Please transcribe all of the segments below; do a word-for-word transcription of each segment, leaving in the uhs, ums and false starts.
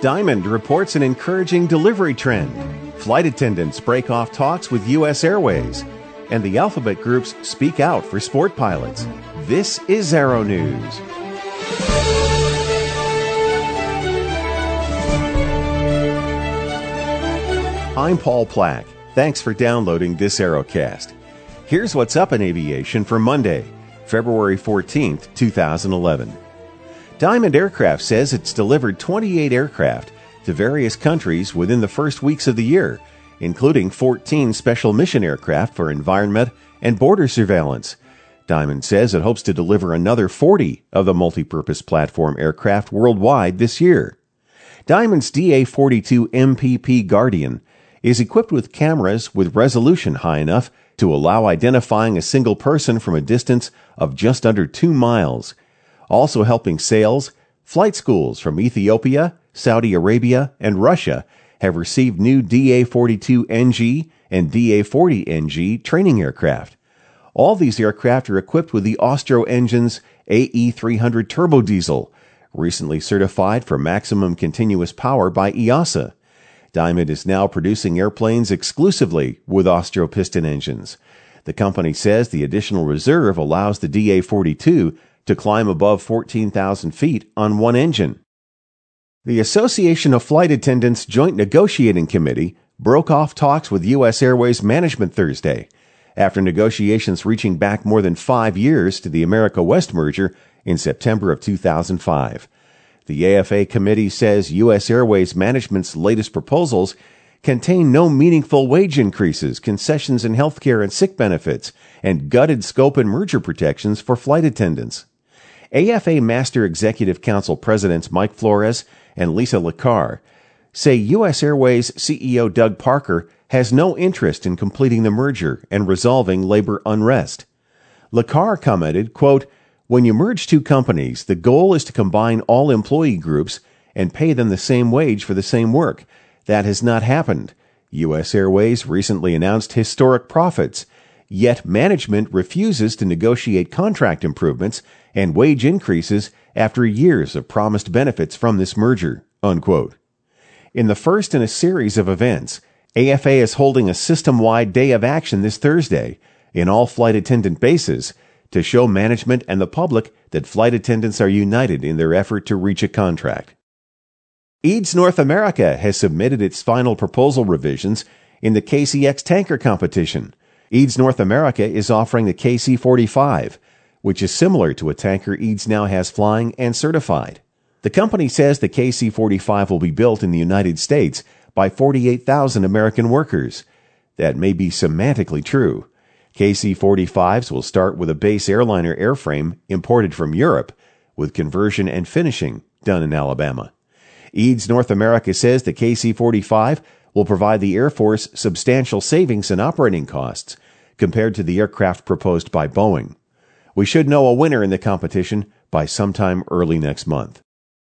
Diamond reports an encouraging delivery trend. Flight attendants break off talks with U S Airways. And the Alphabet Groups speak out for sport pilots. This is Aero News. I'm Paul Plack. Thanks for downloading this Aerocast. Here's what's up in aviation for Monday, February fourteenth, twenty eleven. Diamond Aircraft says it's delivered twenty-eight aircraft to various countries within the first weeks of the year, including fourteen special mission aircraft for environment and border surveillance. Diamond says it hopes to deliver another forty of the multipurpose platform aircraft worldwide this year. Diamond's D A forty-two M P P Guardian is equipped with cameras with resolution high enough to allow identifying a single person from a distance of just under two miles. Also helping sales, flight schools from Ethiopia, Saudi Arabia, and Russia have received new D A forty-two N G and D A forty N G training aircraft. All these aircraft are equipped with the Austro Engines A E three hundred turbodiesel, recently certified for maximum continuous power by E A S A. Diamond is now producing airplanes exclusively with Austro piston engines. The company says the additional reserve allows the D A forty-two to climb above fourteen thousand feet on one engine. The Association of Flight Attendants Joint Negotiating Committee broke off talks with U S Airways management Thursday, after negotiations reaching back more than five years to the America West merger in September of two thousand five. The A F A committee says U S Airways management's latest proposals contain no meaningful wage increases, concessions in healthcare and sick benefits, and gutted scope and merger protections for flight attendants. A F A Master Executive Council Presidents Mike Flores and Lisa LaCar say U S Airways C E O Doug Parker has no interest in completing the merger and resolving labor unrest. LaCar commented, quote, "When you merge two companies, the goal is to combine all employee groups and pay them the same wage for the same work. That has not happened. U S Airways recently announced historic profits, yet management refuses to negotiate contract improvements and wage increases after years of promised benefits from this merger," unquote. In the first in a series of events, A F A is holding a system-wide day of action this Thursday in all flight attendant bases to show management and the public that flight attendants are united in their effort to reach a contract. E A D S North America has submitted its final proposal revisions in the K C X tanker competition. E A D S North America is offering the K C forty-five, which is similar to a tanker E A D S now has flying and certified. The company says the K C forty-five will be built in the United States by forty-eight thousand American workers. That may be semantically true. K C forty-fives will start with a base airliner airframe imported from Europe, with conversion and finishing done in Alabama. E A D S North America says the K C forty-five will provide the Air Force substantial savings in operating costs compared to the aircraft proposed by Boeing. We should know a winner in the competition by sometime early next month.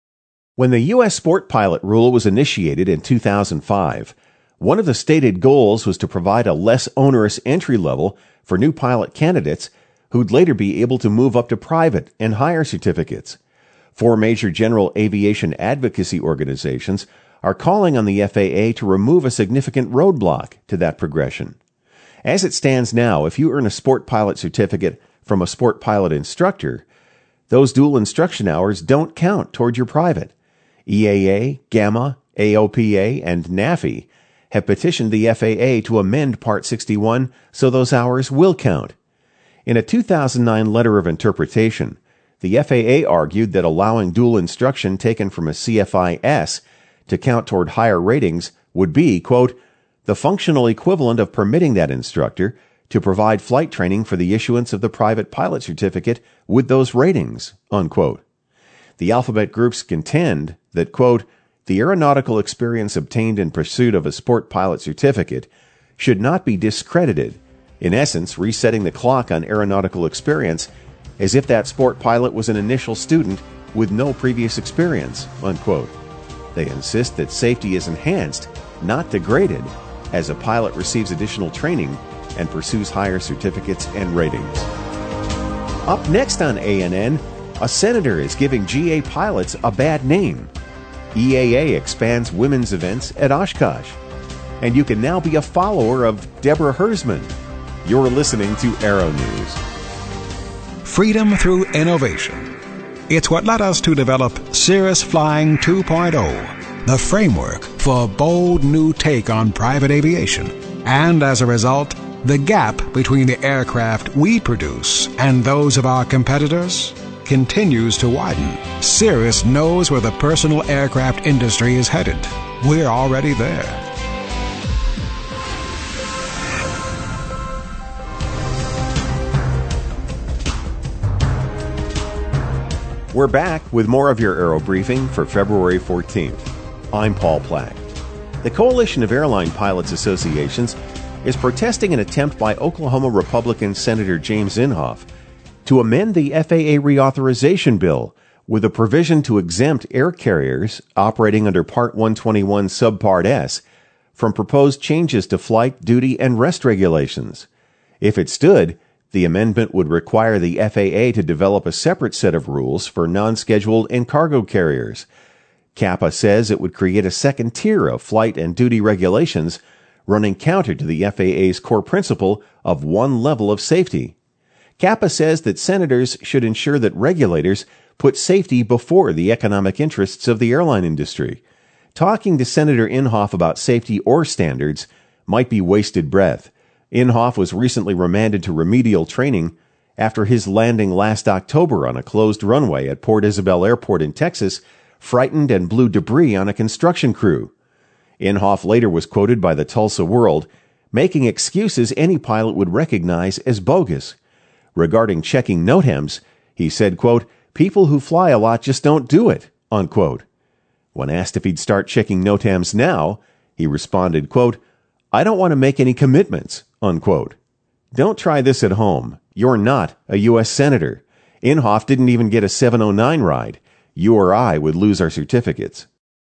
When the U S Sport Pilot Rule was initiated in two thousand five, one of the stated goals was to provide a less onerous entry level for new pilot candidates who'd later be able to move up to private and higher certificates. Four major general aviation advocacy organizations are calling on the F A A to remove a significant roadblock to that progression. As it stands now, if you earn a sport pilot certificate from a sport pilot instructor, those dual instruction hours don't count toward your private. E A A, GAMA, A O P A, and NAFI have petitioned the F A A to amend Part sixty-one so those hours will count. In a two thousand nine letter of interpretation, the F A A argued that allowing dual instruction taken from a C F I S to count toward higher ratings would be, quote, "the functional equivalent of permitting that instructor to provide flight training for the issuance of the private pilot certificate with those ratings," unquote. The Alphabet Groups contend that, quote, "the aeronautical experience obtained in pursuit of a sport pilot certificate should not be discredited, in essence resetting the clock on aeronautical experience as if that sport pilot was an initial student with no previous experience," unquote. They insist that safety is enhanced, not degraded, as a pilot receives additional training and pursues higher certificates and ratings. Up next on A N N, a senator is giving G A pilots a bad name. E A A expands women's events at Oshkosh. And you can now be a follower of Deborah Hersman. You're listening to Aero News. Freedom through innovation. It's what led us to develop Cirrus Flying two point oh, the framework for a bold new take on private aviation. And as a result, the gap between the aircraft we produce and those of our competitors continues to widen. Cirrus knows where the personal aircraft industry is headed. We're already there. We're back with more of your Aero Briefing for February fourteenth. I'm Paul Plack. The Coalition of Airline Pilots Associations is protesting an attempt by Oklahoma Republican Senator James Inhofe to amend the F A A reauthorization bill with a provision to exempt air carriers operating under Part one twenty-one Subpart S from proposed changes to flight, duty, and rest regulations. If it stood, the amendment would require the F A A to develop a separate set of rules for non-scheduled and cargo carriers. CAPA says it would create a second tier of flight and duty regulations running counter to the F A A's core principle of one level of safety. CAPA says that senators should ensure that regulators put safety before the economic interests of the airline industry. Talking to Senator Inhofe about safety or standards might be wasted breath. Inhofe was recently remanded to remedial training after his landing last October on a closed runway at Port Isabel Airport in Texas frightened and blew debris on a construction crew. Inhofe later was quoted by the Tulsa World, making excuses any pilot would recognize as bogus. Regarding checking NOTAMs, he said, quote, "People who fly a lot just don't do it," unquote. When asked if he'd start checking NOTAMs now, he responded, quote, "I don't want to make any commitments," unquote. Don't try this at home. You're not a U S Senator. Inhofe didn't even get a seven oh nine ride. You or I would lose our certificates.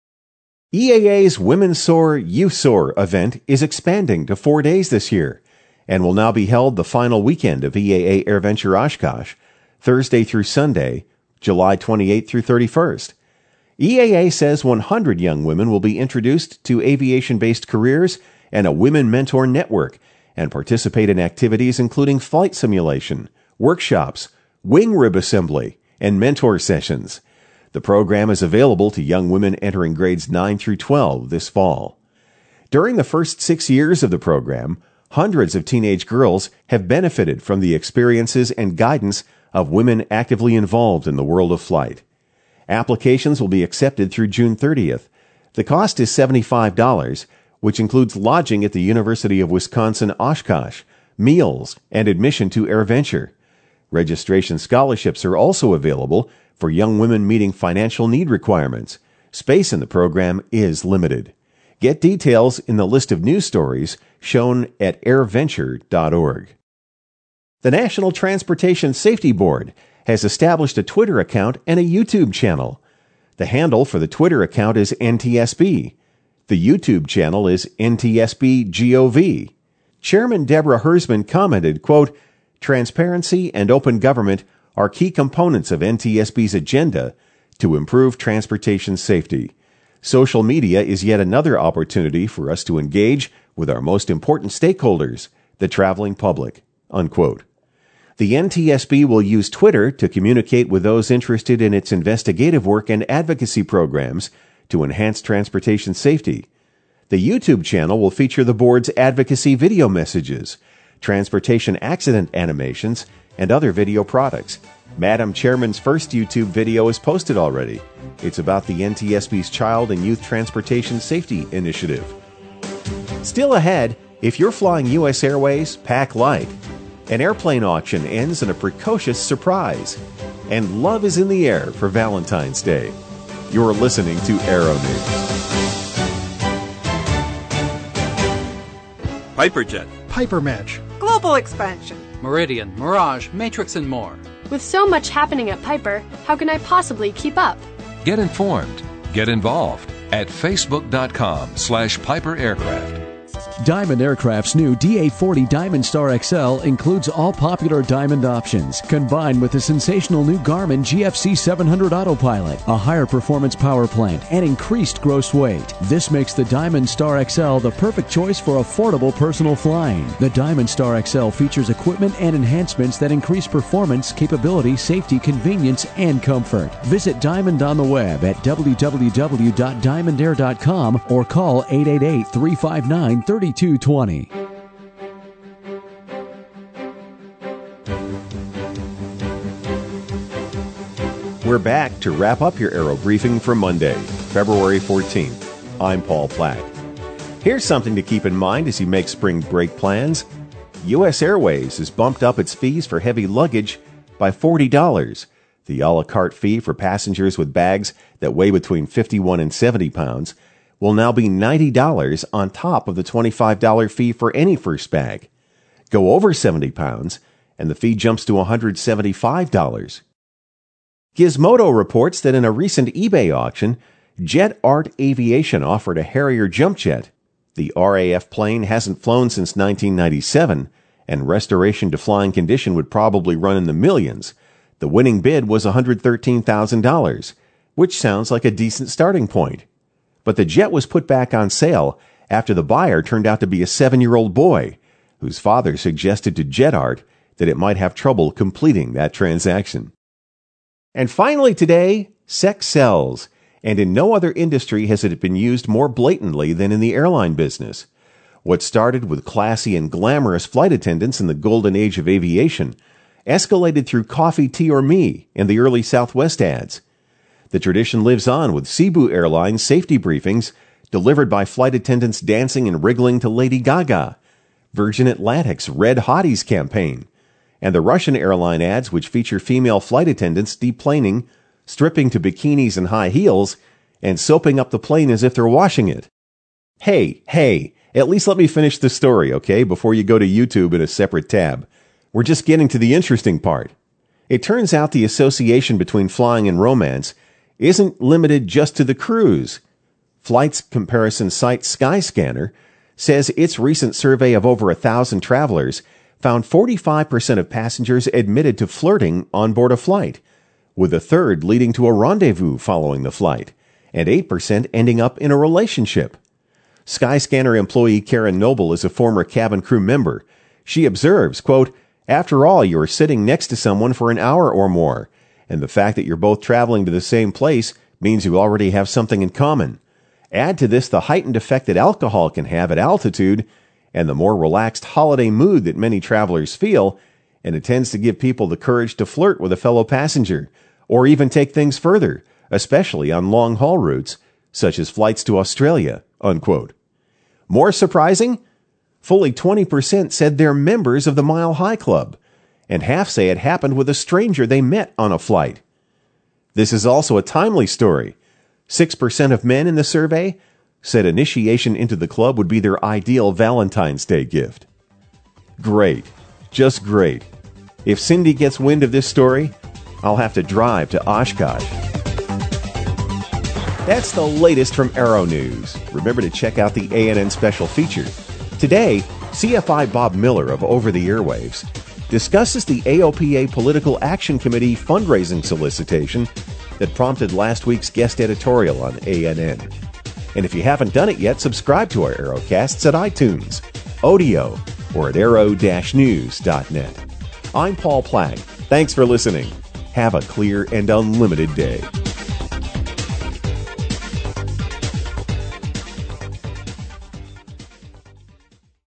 E A A's Women Soar, You Soar event is expanding to four days this year and will now be held the final weekend of E A A AirVenture Oshkosh, Thursday through Sunday, July twenty-eighth through thirty-first. E A A says one hundred young women will be introduced to aviation-based careers and a women mentor network and participate in activities including flight simulation, workshops, wing rib assembly, and mentor sessions. The program is available to young women entering grades nine through twelve this fall. During the first six years of the program, hundreds of teenage girls have benefited from the experiences and guidance of women actively involved in the world of flight. Applications will be accepted through June thirtieth. The cost is seventy-five dollars, which includes lodging at the University of Wisconsin-Oshkosh, meals, and admission to AirVenture. Registration scholarships are also available for young women meeting financial need requirements. Space in the program is limited. Get details in the list of news stories shown at air venture dot org. The National Transportation Safety Board has established a Twitter account and a YouTube channel. The handle for the Twitter account is N T S B. The YouTube channel is N T S B Gov. Chairman Deborah Hersman commented, quote, "Transparency and open government are key components of N T S B's agenda to improve transportation safety. Social media is yet another opportunity for us to engage with our most important stakeholders, the traveling public," unquote. The N T S B will use Twitter to communicate with those interested in its investigative work and advocacy programs to enhance transportation safety. The YouTube channel will feature the board's advocacy video messages, transportation accident animations, and other video products. Madam Chairman's first YouTube video is posted already. It's about the N T S B's Child and Youth Transportation Safety Initiative. Still ahead, if you're flying U S Airways, pack light. An airplane auction ends in a precocious surprise. And love is in the air for Valentine's Day. You're listening to Aero News. Piperjet, Piper Match, Global Expansion, Meridian, Mirage, Matrix, and more. With so much happening at Piper, how can I possibly keep up? Get informed. Get involved at facebook dot com slash Piper Aircraft. Diamond Aircraft's new D A forty Diamond Star X L includes all popular Diamond options, combined with the sensational new Garmin G F C seven hundred Autopilot, a higher performance power plant, and increased gross weight. This makes the Diamond Star X L the perfect choice for affordable personal flying. The Diamond Star X L features equipment and enhancements that increase performance, capability, safety, convenience, and comfort. Visit Diamond on the web at w w w dot diamond air dot com or call eight eight eight, three five nine, three two two zero. We're back to wrap up your Aero Briefing for Monday, February fourteenth. I'm Paul Plack. Here's something to keep in mind as you make spring break plans. U S Airways has bumped up its fees for heavy luggage by forty dollars. The a la carte fee for passengers with bags that weigh between fifty-one and seventy pounds will now be ninety dollars on top of the twenty-five dollars fee for any first bag. Go over seventy pounds, and the fee jumps to one hundred seventy-five dollars. Gizmodo reports that in a recent eBay auction, Jet Art Aviation offered a Harrier jump jet. The R A F plane hasn't flown since nineteen ninety-seven, and restoration to flying condition would probably run in the millions. The winning bid was one hundred thirteen thousand dollars, which sounds like a decent starting point. But the jet was put back on sale after the buyer turned out to be a seven-year-old boy, whose father suggested to Jet Art that it might have trouble completing that transaction. And finally today, sex sells, and in no other industry has it been used more blatantly than in the airline business. What started with classy and glamorous flight attendants in the golden age of aviation escalated through coffee, tea, or me in the early Southwest ads. The tradition lives on with Cebu Airlines safety briefings delivered by flight attendants dancing and wriggling to Lady Gaga, Virgin Atlantic's Red Hotties campaign, and the Russian airline ads which feature female flight attendants deplaning, stripping to bikinis and high heels, and soaping up the plane as if they're washing it. Hey, hey, at least let me finish the story, okay, before you go to YouTube in a separate tab. We're just getting to the interesting part. It turns out the association between flying and romance isn't limited just to the cruise. Flights comparison site Skyscanner says its recent survey of over a thousand travelers found forty-five percent of passengers admitted to flirting on board a flight, with a third leading to a rendezvous following the flight, and eight percent ending up in a relationship. Skyscanner employee Karen Noble is a former cabin crew member. She observes, quote, "After all, you're sitting next to someone for an hour or more, and the fact that you're both traveling to the same place means you already have something in common. Add to this the heightened effect that alcohol can have at altitude, and the more relaxed holiday mood that many travelers feel, and it tends to give people the courage to flirt with a fellow passenger, or even take things further, especially on long-haul routes, such as flights to Australia," unquote. More surprising? Fully twenty percent said they're members of the Mile High Club, and half say it happened with a stranger they met on a flight. This is also a timely story. six percent of men in the survey said initiation into the club would be their ideal Valentine's Day gift. Great. Just great. If Cindy gets wind of this story, I'll have to drive to Oshkosh. That's the latest from Aero News. Remember to check out the A N N special feature. Today, C F I Bob Miller of Over the Airwaves discusses the A O P A Political Action Committee fundraising solicitation that prompted last week's guest editorial on A N N. And if you haven't done it yet, subscribe to our Aerocasts at iTunes, Odeo, or at aero dash news dot net. I'm Paul Plack. Thanks for listening. Have a clear and unlimited day.